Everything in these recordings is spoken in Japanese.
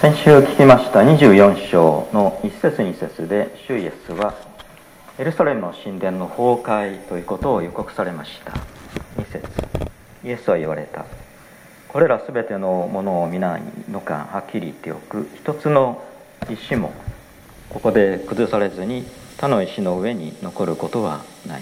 先週聞きました24章の1節2節で主イエスはエルサレムの神殿の崩壊ということを予告されました。2節イエスは言われた。これらすべてのものを皆の間はっきり言っておく。一つの石もここで崩されずに他の石の上に残ることはない。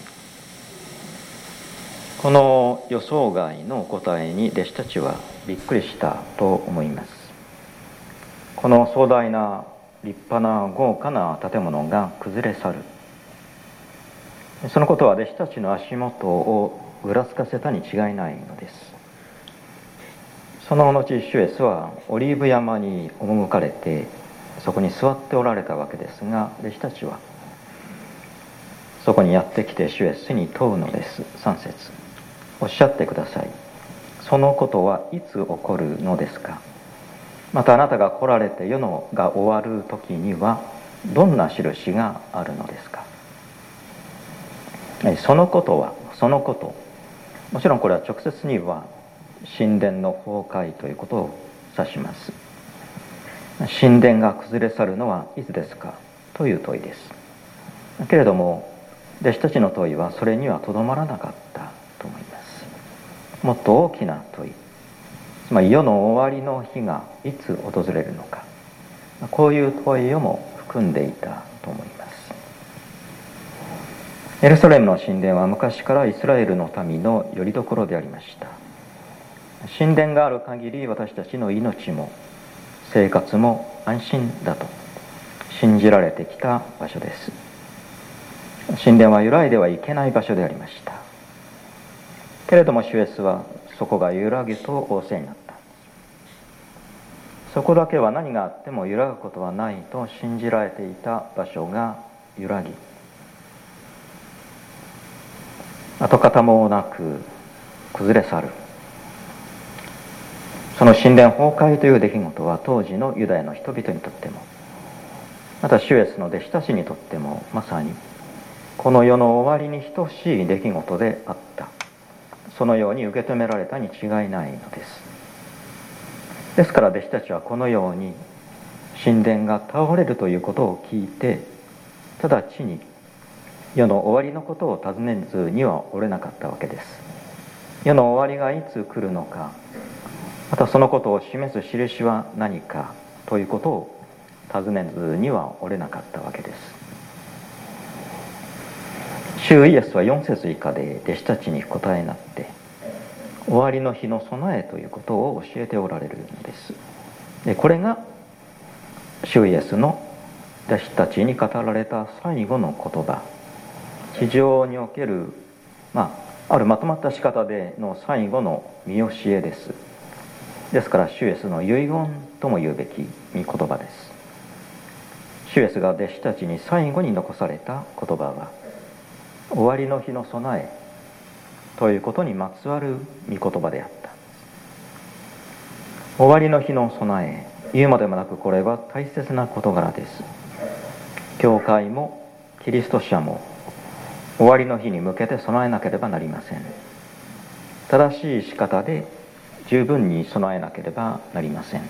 この予想外の答えに弟子たちはびっくりしたと思います。この壮大な立派な豪華な建物が崩れ去る。そのことは弟子たちの足元をぐらつかせたに違いないのです。その後主イエスはオリーブ山に赴かれてそこに座っておられたわけですが、弟子たちはそこにやってきて主イエスに問うのです。3節おっしゃってください。そのことはいつ起こるのですか。またあなたが来られて世のが終わる時にはどんな印があるのですか。そのことはもちろんこれは直接には神殿の崩壊ということを指します。神殿が崩れ去るのはいつですかという問いです。けれども弟子たちの問いはそれにはとどまらなかったと思います。もっと大きな問い、つまり世の終わりの日がいつ訪れるのか、こういう問いをも含んでいたと思います。エルサレムの神殿は昔からイスラエルの民の拠り所でありました。神殿がある限り私たちの命も生活も安心だと信じられてきた場所です。神殿は揺らいではいけない場所でありました。けれども主イエスはそこが揺らぐと仰せになった。そこだけは何があっても揺らぐことはないと信じられていた場所が揺らぎ、跡形もなく崩れ去る。その神殿崩壊という出来事は当時のユダヤの人々にとっても、また主イエスの弟子たちにとってもまさにこの世の終わりに等しい出来事であった。そのように受け止められたに違いないのです。ですから弟子たちはこのように神殿が倒れるということを聞いて直ちに世の終わりのことを尋ねずにはおれなかったわけです。世の終わりがいつ来るのか、またそのことを示す印は何かということを尋ねずにはおれなかったわけです。主イエスは4節以下で弟子たちに答えになって終わりの日の備えということを教えておられるのです。でこれが主イエスの弟子たちに語られた最後の言葉、地上における、あるまとまった仕方での最後の見教えです。ですから主イエスの遺言とも言うべき御言葉です。主イエスが弟子たちに最後に残された言葉は終わりの日の備えということにまつわる御言葉であった。終わりの日の備え、言うまでもなくこれは大切な事柄です。教会もキリスト者も終わりの日に向けて備えなければなりません。正しい仕方で十分に備えなければなりません。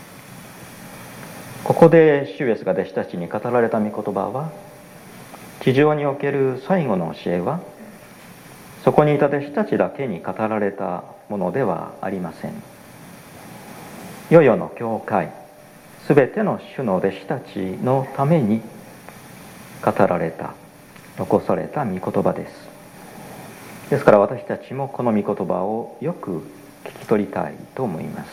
ここで主イエスが弟子たちに語られた御言葉は、地上における最後の教えはそこにいた弟子たちだけに語られたものではありません。世々の教会、すべての主の弟子たちのために語られた、残された御言葉です。ですから私たちもこの御言葉をよく聞き取りたいと思います。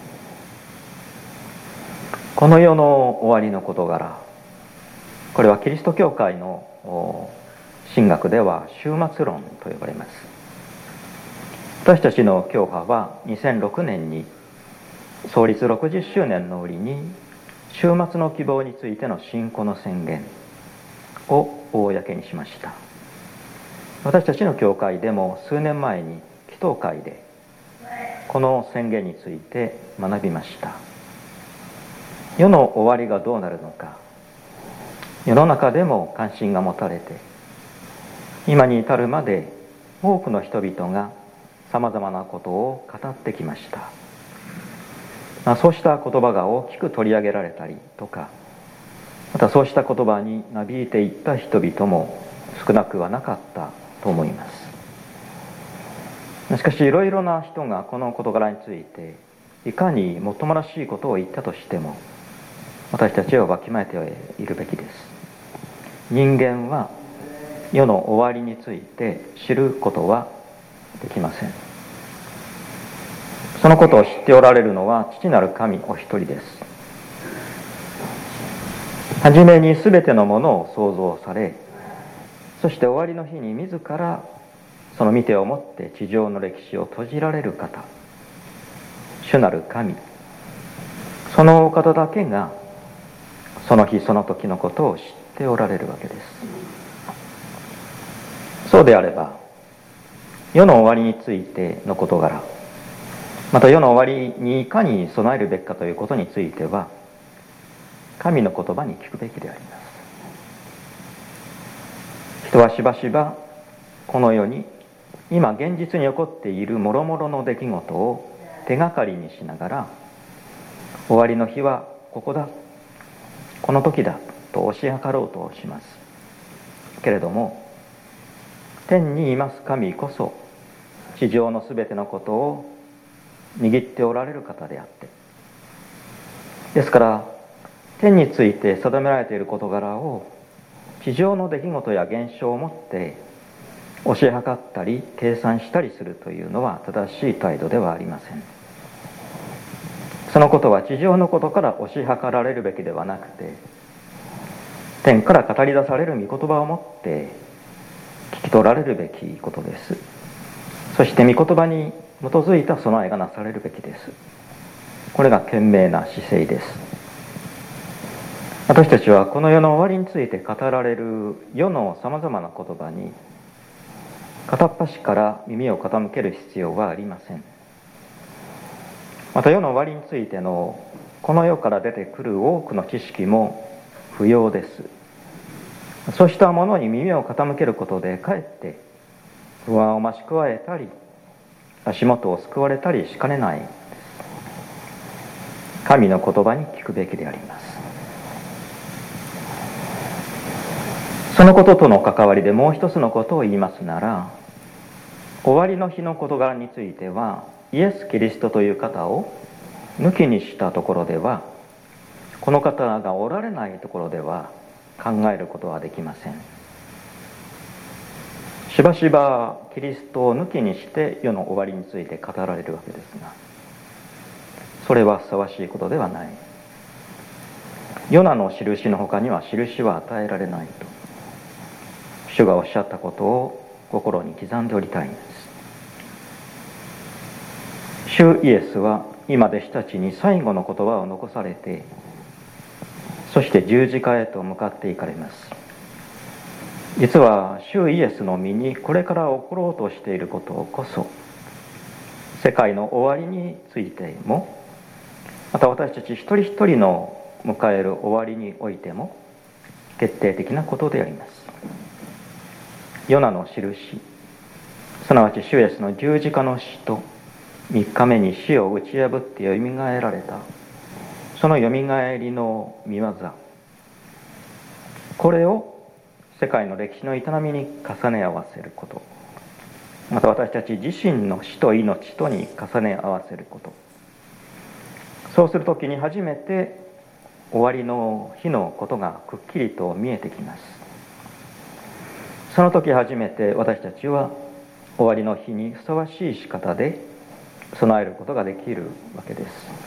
この世の終わりの事柄、これはキリスト教会の神学では終末論と呼ばれます。私たちの教派は2006年に創立60周年の折に終末の希望についての信仰の宣言を公にしました。私たちの教会でも数年前に祈祷会でこの宣言について学びました。世の終わりがどうなるのか、世の中でも関心が持たれて、今に至るまで多くの人々がさまざまなことを語ってきました。 そうした言葉が大きく取り上げられたりとか、またそうした言葉になびいていった人々も少なくはなかったと思います。しかしいろいろな人がこの事柄についていかにもっともらしいことを言ったとしても、私たちはわきまえているべきです。人間は世の終わりについて知ることはできません。そのことを知っておられるのは父なる神お一人です。はじめにすべてのものを創造され、そして終わりの日に自らその御手をもって地上の歴史を閉じられる方、主なる神、そのお方だけがその日その時のことを知っておられるわけです。そうであれば、世の終わりについての事柄、また世の終わりにいかに備えるべきかということについては、神の言葉に聞くべきであります。人はしばしばこの世に今現実に起こっている諸々の出来事を手がかりにしながら、終わりの日はここだ、この時だと推し量ろうとします。けれども、天にいます神こそ地上のすべてのことを握っておられる方であって、ですから天について定められている事柄を地上の出来事や現象をもって推し量ったり計算したりするというのは正しい態度ではありません。そのことは地上のことから推し量られるべきではなくて、天から語り出される御言葉をもって聞き取られるべきことです。そして御言葉に基づいた備えがなされるべきです。これが賢明な姿勢です。私たちはこの世の終わりについて語られる世のさまざまな言葉に片っ端から耳を傾ける必要はありません。また世の終わりについてのこの世から出てくる多くの知識も不要です。そうしたものに耳を傾けることでかえって不安を増し加えたり、足元を救われたりしかねない。神の言葉に聞くべきであります。そのこととの関わりでもう一つのことを言いますなら、終わりの日の事柄についてはイエス・キリストという方を抜きにしたところでは、この方がおられないところでは考えることはできません。しばしばキリストを抜きにして世の終わりについて語られるわけですが、それはふさわしいことではない。ヨナの印の他には印は与えられないと主がおっしゃったことを心に刻んでおりたいんです。主イエスは今弟子たちに最後の言葉を残されて、そして十字架へと向かっていかれます。実は主イエスの身にこれから起ころうとしていることこそ、世界の終わりについても、また私たち一人一人の迎える終わりにおいても決定的なことであります。ヨナの印、すなわち主イエスの十字架の死と3日目に死を打ち破ってよみがえられた、そのよみがえりの御業、これを世界の歴史の営みに重ね合わせること、また私たち自身の死と命とに重ね合わせること、そうするときに初めて終わりの日のことがくっきりと見えてきます。その時初めて私たちは終わりの日にふさわしい仕方で備えることができるわけです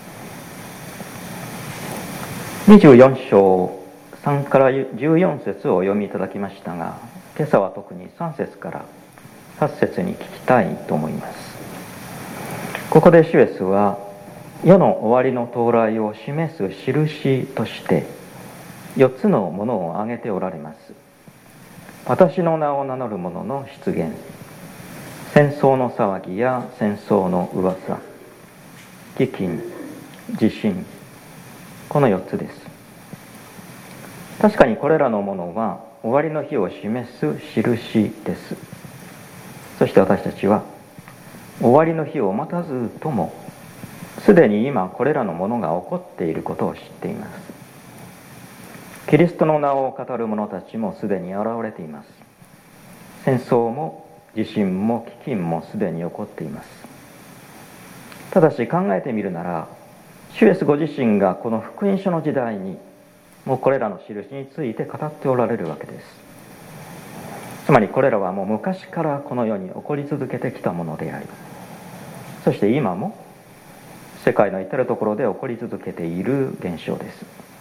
。24章3から14節をお読みいただきましたが、今朝は特に3節から8節に聞きたいと思います。ここで主イエスは世の終わりの到来を示す印として4つのものを挙げておられます。私の名を名乗る者の出現、戦争の騒ぎや戦争の噂、飢饉、地震、この4つです。確かにこれらのものは終わりの日を示す印です。そして私たちは終わりの日を待たずともすでに今これらのものが起こっていることを知っています。キリストの名を語る者たちもすでに現れています。戦争も地震も飢饉もすでに起こっています。ただし考えてみるなら、主イエスご自身がこの福音書の時代にもうこれらの印について語っておられるわけです。つまりこれらはもう昔からこの世に起こり続けてきたものであり、そして今も世界の至るところで起こり続けている現象です。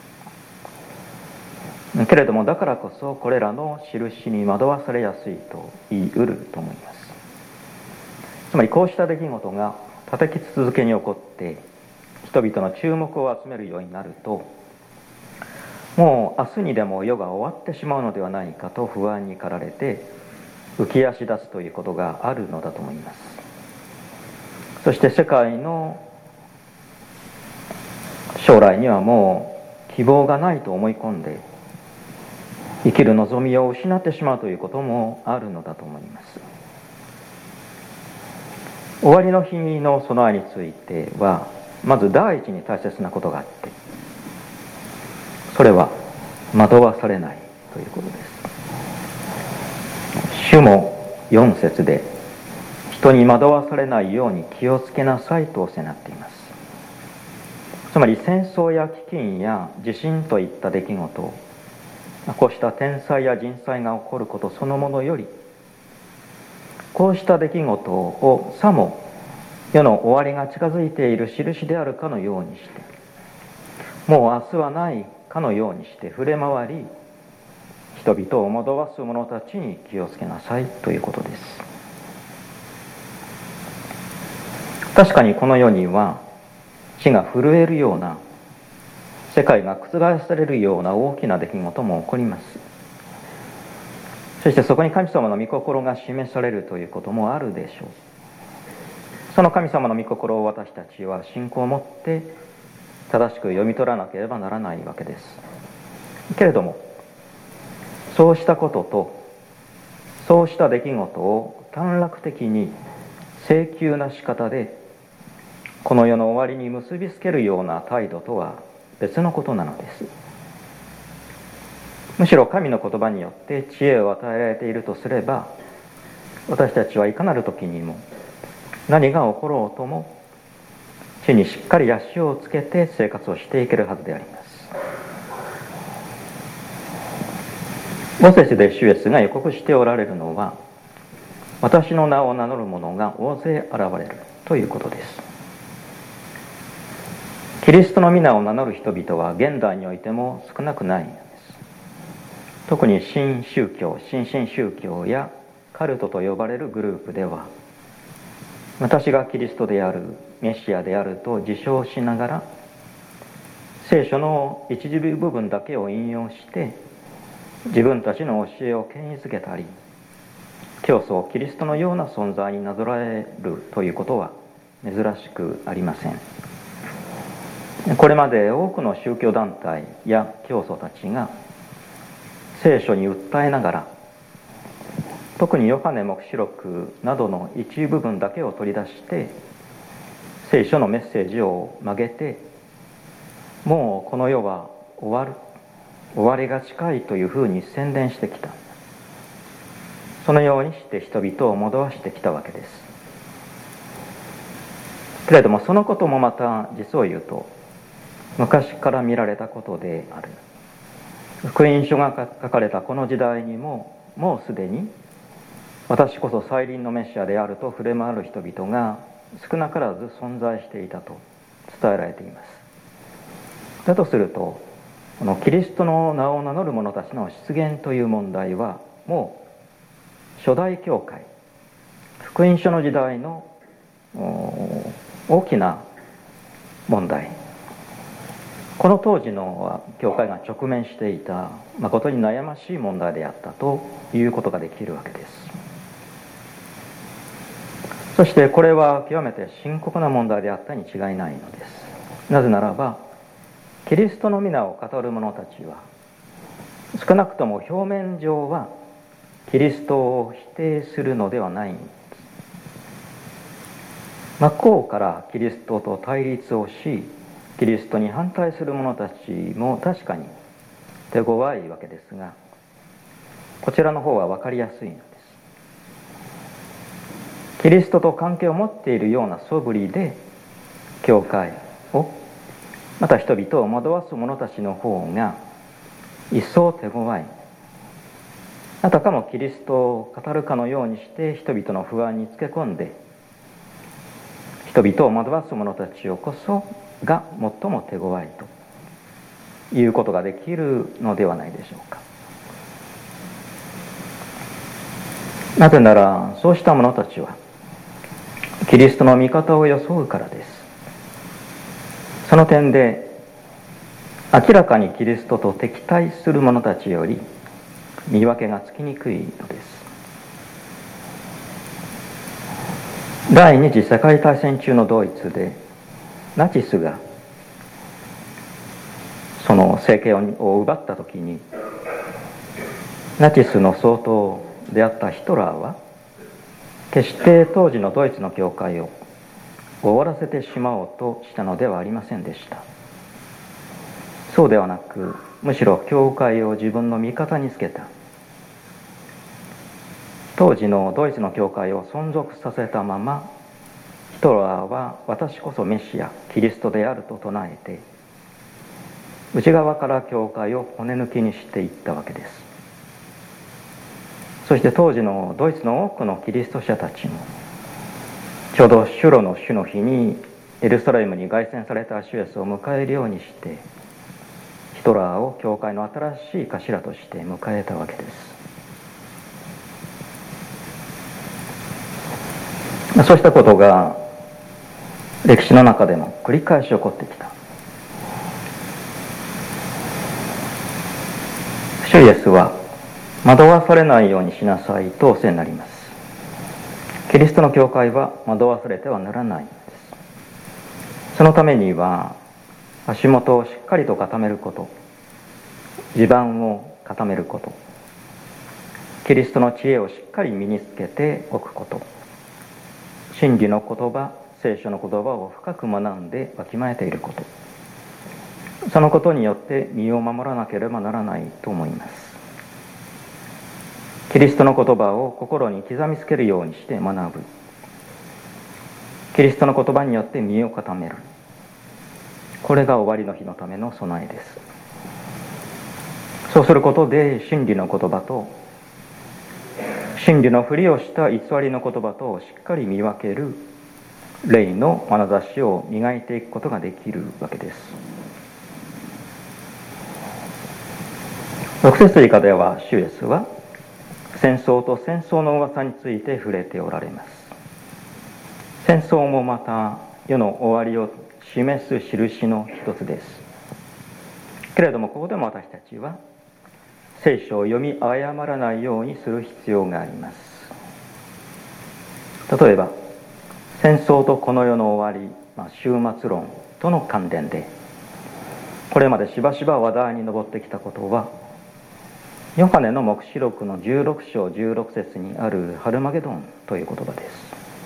けれどもだからこそこれらの印に惑わされやすいと言い得ると思います。つまりこうした出来事が立て続けに起こって人々の注目を集めるようになると、もう明日にでも世が終わってしまうのではないかと不安に駆られて浮き足立つということがあるのだと思います。そして世界の将来にはもう希望がないと思い込んで生きる望みを失ってしまうということもあるのだと思います。終わりの日の備えについてはまず第一に大切なことがあって、それは惑わされないということです。主も4節で人に惑わされないように気をつけなさいと仰せなっています。つまり戦争や飢饉や地震といった出来事、こうした天災や人災が起こることそのものより、こうした出来事をさも世の終わりが近づいている印であるかのようにして、もう明日はないかのようにして触れ回り、人々を惑わす者たちに気をつけなさいということです。確かにこの世には地が震えるような、世界が覆されるような大きな出来事も起こります。そしてそこに神様の御心が示されるということもあるでしょう。その神様の御心を私たちは信仰を持って正しく読み取らなければならないわけです。けれどもそうしたこととそうした出来事を短絡的に請求な仕方でこの世の終わりに結びつけるような態度とは別のことなのです。むしろ神の言葉によって知恵を与えられているとすれば、私たちはいかなる時にも何が起ころうとも地にしっかり足をつけて生活をしていけるはずであります。5節で主イエスが予告しておられるのは、私の名を名乗る者が大勢現れるということです。キリストの皆を名乗る人々は現代においても少なくないのです。特に新宗教、新進宗教やカルトと呼ばれるグループでは、私がキリストである、メシアであると自称しながら、聖書の一部部分だけを引用して自分たちの教えを権威づけたり、教祖キリストのような存在になぞらえるということは珍しくありません。これまで多くの宗教団体や教祖たちが聖書に訴えながら、特にヨハネ黙示録などの一部分だけを取り出して聖書のメッセージを曲げて、もうこの世は終わりが近いというふうに宣伝してきた。そのようにして人々を惑わしてきたわけです。けれどもそのこともまた実を言うと昔から見られたことである。福音書が書かれたこの時代にももうすでに私こそ再臨のメシアであると触れ回る人々が少なからず存在していたと伝えられています。だとすると、このキリストの名を名乗る者たちの出現という問題はもう初代教会、福音書の時代の大きな問題、この当時の教会が直面していた誠に悩ましい問題であったということができるわけです。そしてこれは極めて深刻な問題であったに違いないのです。なぜならばキリストの皆を語る者たちは少なくとも表面上はキリストを否定するのではないんです。 真っ向からキリストと対立をし、キリストに反対する者たちも確かに手強いわけですが、こちらの方は分かりやすいのです。キリストと関係を持っているような素振りで教会を、また人々を惑わす者たちの方が一層手強い。あたかもキリストを語るかのようにして人々の不安につけ込んで、人々を惑わす者たちをこそが最も手強いということができるのではないでしょうか。なぜなら、そうした者たちはキリストの御方を装うからです。その点で明らかにキリストと敵対する者たちより見分けがつきにくいのです。第二次世界大戦中のドイツでナチスがその政権を奪った時に、ナチスの総統であったヒトラーは決して当時のドイツの教会を終わらせてしまおうとしたのではありませんでした。そうではなく、むしろ教会を自分の味方につけた。当時のドイツの教会を存続させたまま、ヒトラーは私こそメシア、キリストであると唱えて、内側から教会を骨抜きにしていったわけです。そして当時のドイツの多くのキリスト者たちも、ちょうど主の日の日にエルサレムに凱旋された主イエスを迎えるようにして、ヒトラーを教会の新しい頭として迎えたわけです。そうしたことが歴史の中でも繰り返し起こってきた。主イエスは惑わされないようにしなさいとお教えになります。キリストの教会は惑わされてはならないのです。そのためには足元をしっかりと固めること、地盤を固めること、キリストの知恵をしっかり身につけておくこと、真理の言葉、聖書の言葉を深く学んでわきまえていること、そのことによって身を守らなければならないと思います。キリストの言葉を心に刻みつけるようにして学ぶ。キリストの言葉によって身を固める。これが終わりの日のための備えです。そうすることで真理の言葉と真理のふりをした偽りの言葉とをしっかり見分ける霊の眼差しを磨いていくことができるわけです。6節以下では主イエスは戦争と戦争の噂について触れておられます。戦争もまた世の終わりを示す印の一つです。けれどもここでも私たちは聖書を読み誤らないようにする必要があります。例えば戦争とこの世の終わり、終末論との関連でこれまでしばしば話題に上ってきたことは、ヨハネの黙示録の16章16節にあるハルマゲドンという言葉です。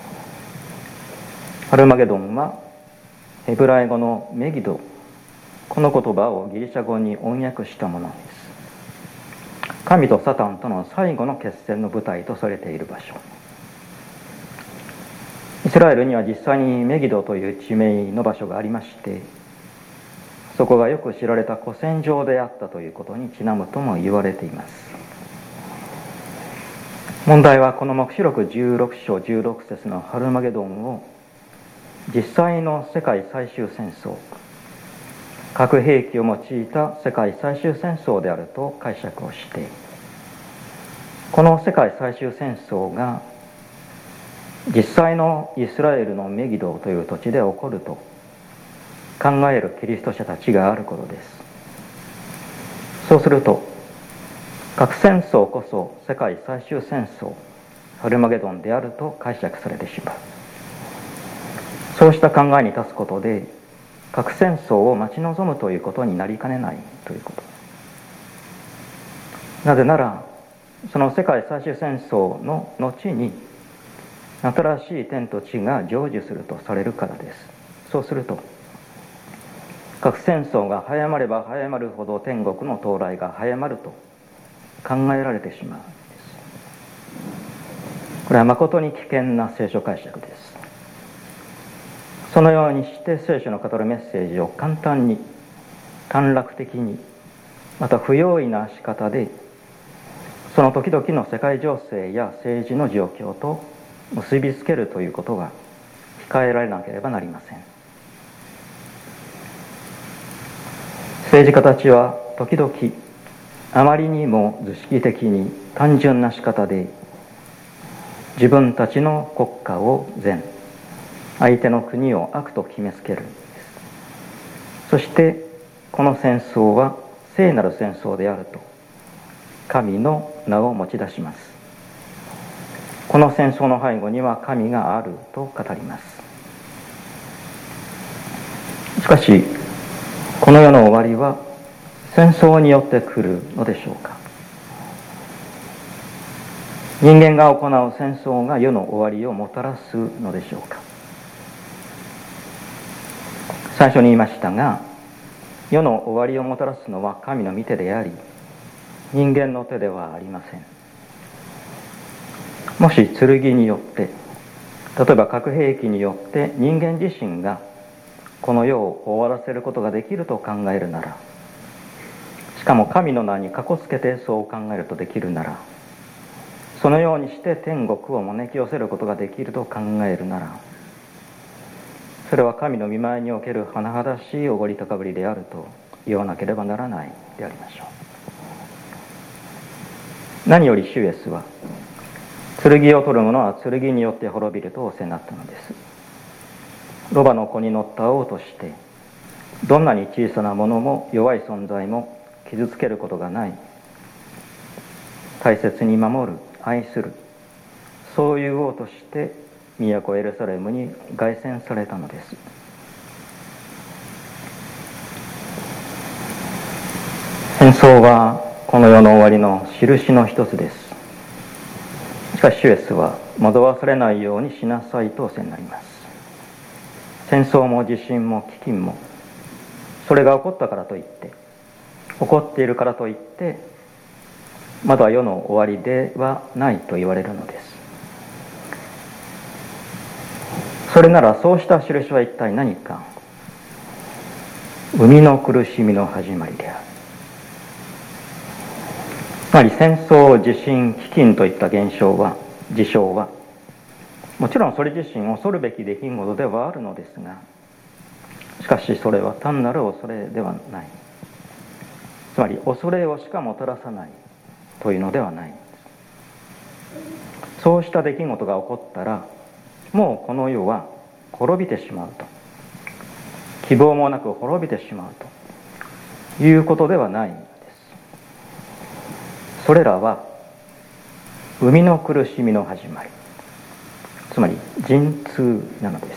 ハルマゲドンはヘブライ語のメギド、この言葉をギリシャ語に翻訳したものです。神とサタンとの最後の決戦の舞台とされている場所。イスラエルには実際にメギドという地名の場所がありまして、そこがよく知られた古戦場であったということにちなむとも言われています。問題はこの黙示録16章16節のハルマゲドンを実際の世界最終戦争、核兵器を用いた世界最終戦争であると解釈をして、この世界最終戦争が実際のイスラエルのメギドという土地で起こると考えるキリスト者たちがあることです。そうすると核戦争こそ世界最終戦争ハルマゲドンであると解釈されてしまう。そうした考えに立つことで核戦争を待ち望むということになりかねないということ。なぜならその世界最終戦争の後に新しい天と地が成就するとされるからです。そうすると核戦争が早まれば早まるほど天国の到来が早まると考えられてしまうんです。これは誠に危険な聖書解釈です。そのようにして聖書の語るメッセージを簡単に短絡的にまた不用意な仕方でその時々の世界情勢や政治の状況と結びつけるということが控えられなければなりません。政治家たちは時々あまりにも図式的に単純な仕方で自分たちの国家を善、相手の国を悪と決めつけるんです。そしてこの戦争は聖なる戦争であると神の名を持ち出します。この戦争の背後には神があると語ります。しかしこの世の終わりは戦争によって来るのでしょうか。人間が行う戦争が世の終わりをもたらすのでしょうか。最初に言いましたが、世の終わりをもたらすのは神の御手であり、人間の手ではありません。もし剣によって、例えば核兵器によって人間自身がこの世を終わらせることができると考えるなら、しかも神の名にかこつけてそう考えるとできるなら、そのようにして天国を招き寄せることができると考えるなら、それは神の御前における甚だしいおごり高ぶりであると言わなければならないでありましょう。何より主イエスは、剣を取る者は剣によって滅びると仰せになったのです。ロバの子に乗った王として、どんなに小さなものも弱い存在も傷つけることがない、大切に守る、愛する、そういう王として都エルサレムに凱旋されたのです。戦争はこの世の終わりの印の一つです。しかし主イエスは惑わされないようにしなさいと仰せになります。戦争も地震も飢饉も、それが起こったからといって、起こっているからといってまだ世の終わりではないと言われるのです。それならそうした印は一体何か。生みの苦しみの始まりである。つまり戦争、地震、飢饉といった現象は、事象はもちろんそれ自身恐るべき出来事ではあるのですが、しかしそれは単なる恐れではない。つまり恐れをしかもたらさないというのではない。そうした出来事が起こったら、もうこの世は滅びてしまうと、希望もなく滅びてしまうということではないんです。それらは生みの苦しみの始まり、つまり陣痛なのです。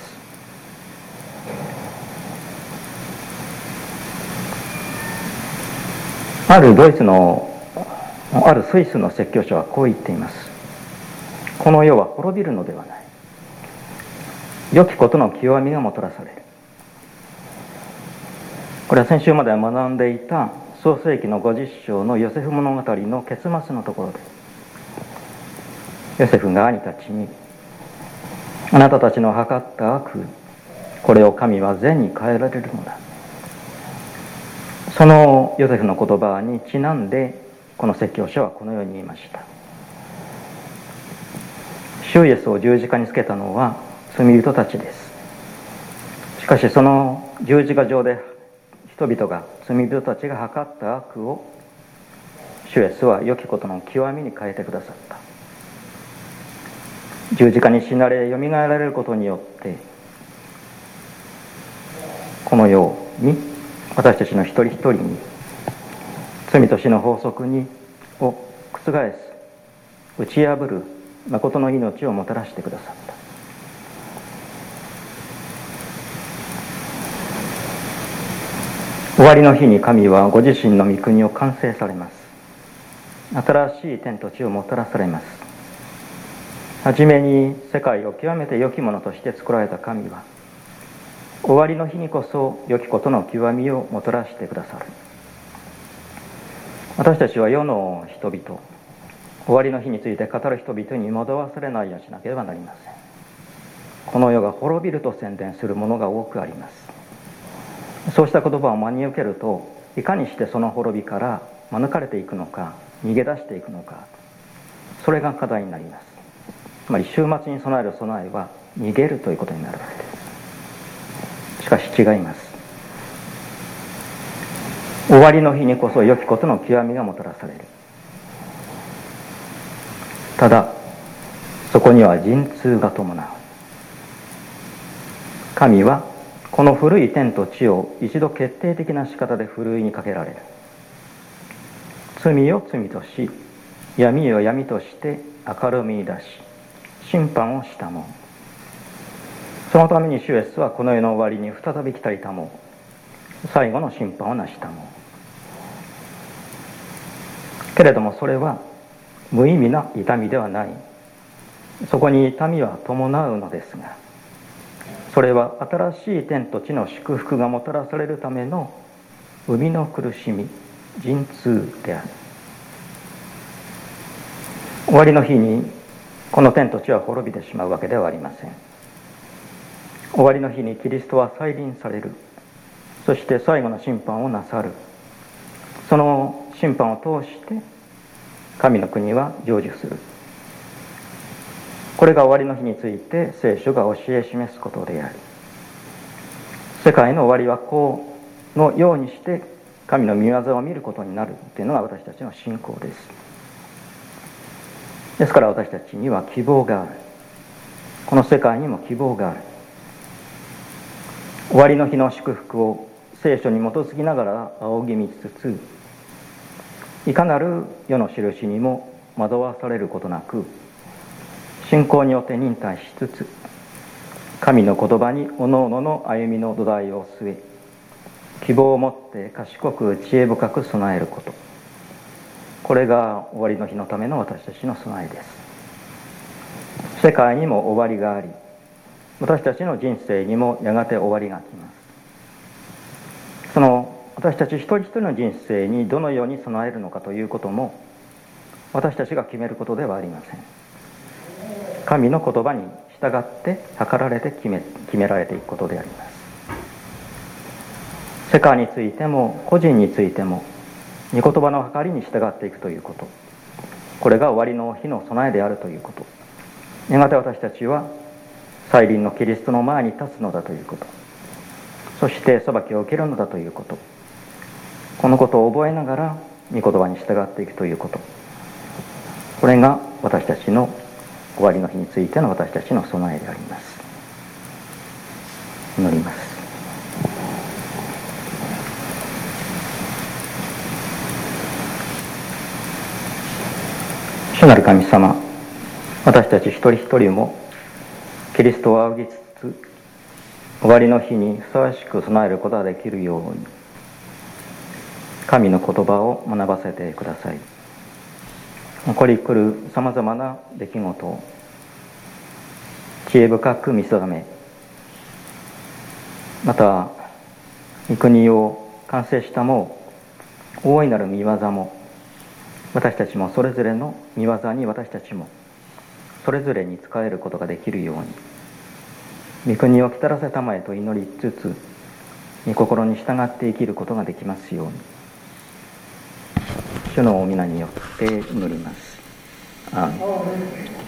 あるスイスの説教者はこう言っています。この世は滅びるのではない。良きことの極みがもたらされる。これは先週まで学んでいた創世記の50章のヨセフ物語の結末のところです。ヨセフが兄たちに、あなたたちの計った悪、これを神は善に変えられるのだ。そのヨセフの言葉にちなんで、この説教者はこのように言いました。主イエスを十字架につけたのは罪人たちです。しかしその十字架上で人々が、罪人たちが計った悪を主イエスは良きことの極みに変えてくださった。十字架に死なれよみがえられることによって、このように私たちの一人一人に罪と死の法則を覆す、打ち破る誠の命をもたらしてくださった。終わりの日に神はご自身の御国を完成されます。新しい天と地をもたらされます。 はじめに世界を極めて良きものとして作られた神は、終わりの日にこそ良きことの極みをもたらしてくださる。私たちは世の人々、終わりの日について語る人々に惑わされないようにしなければなりません。この世が滅びると宣伝するものが多くあります。そうした言葉を真に受けると、いかにしてその滅びから免れていくのか、逃げ出していくのか、それが課題になります。つまり終末に備える備えは逃げるということになるわけです。しかし違います。終わりの日にこそ良きことの極みがもたらされる。ただそこには陣痛が伴う。神はこの古い天と地を一度決定的な仕方でふるいにかけられる。罪を罪とし、闇を闇として明るみに出し、審判をしたもん。そのために主イエスはこの世の終わりに再び来たりたも最後の審判をなしたもん。けれどもそれは無意味な痛みではない。そこに痛みは伴うのですが、それは新しい天と地の祝福がもたらされるための生みの苦しみ、陣痛である。終わりの日にこの天と地は滅びてしまうわけではありません。終わりの日にキリストは再臨される。そして最後の審判をなさる。その審判を通して神の国は成就する。これが終わりの日について聖書が教え示すことであり、世界の終わりはこのようにして神の御業を見ることになるというのが私たちの信仰です。ですから私たちには希望がある。この世界にも希望がある。終わりの日の祝福を聖書に基づきながら仰ぎ見つつ、いかなる世の印にも惑わされることなく、信仰によって忍耐しつつ、神の言葉におのおのの歩みの土台を据え、希望を持って賢く知恵深く備えること、これが終わりの日のための私たちの備えです。世界にも終わりがあり、私たちの人生にもやがて終わりが来ます。その私たち一人一人の人生にどのように備えるのかということも、私たちが決めることではありません。神の言葉に従って計られて決められていくことであります。世界についても個人についても御言葉の計りに従っていくということ、これが終わりの日の備えであるということ、やがて私たちは再臨のキリストの前に立つのだということ、そして裁きを受けるのだということ、このことを覚えながら御言葉に従っていくということ、これが私たちの終わりの日についての私たちの備えであります。祈ります。主なる神様、私たち一人一人もキリストを仰ぎつつ、終わりの日にふさわしく備えることができるように、神の言葉を学ばせてください。残り来るさまざまな出来事を知恵深く見定め、また御国を完成したも大いなる御業も、私たちもそれぞれの御業に私たちもそれぞれに仕えることができるように、御国を来たらせたまえと祈りつつ、御心に従って生きることができますように、主のお皆によって祈ります。アーメン。